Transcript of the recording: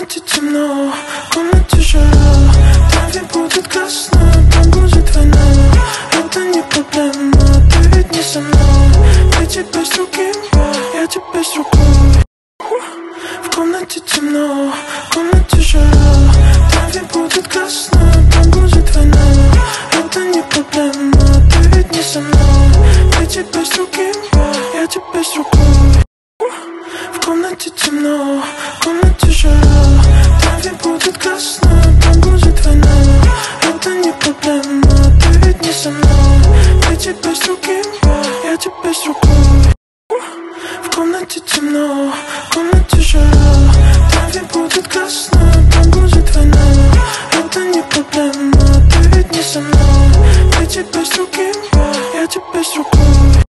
комнате темно, в комнате жара. Там будет красно, там будет война. Это не проблема, ты ведь не со мной. Ты теперь с другим, я теперь с другой. В комнате темно, в комнате жара. Там будет красно, там будет война. Это не проблема, ты ведь не со мной. Ты теперь с другим, я теперь с другой. В комнате темно, в комнате жара. Там будет красно, там будет война. Это не проблема, ты ведь не со мной. Ты теперь с другим, я теперь с другой. В комнате темно, в комнате жара. Там будет красно, там будет война. Это не проблема, ты ведь не со мной. Ты теперь с другим, я теперь с другой.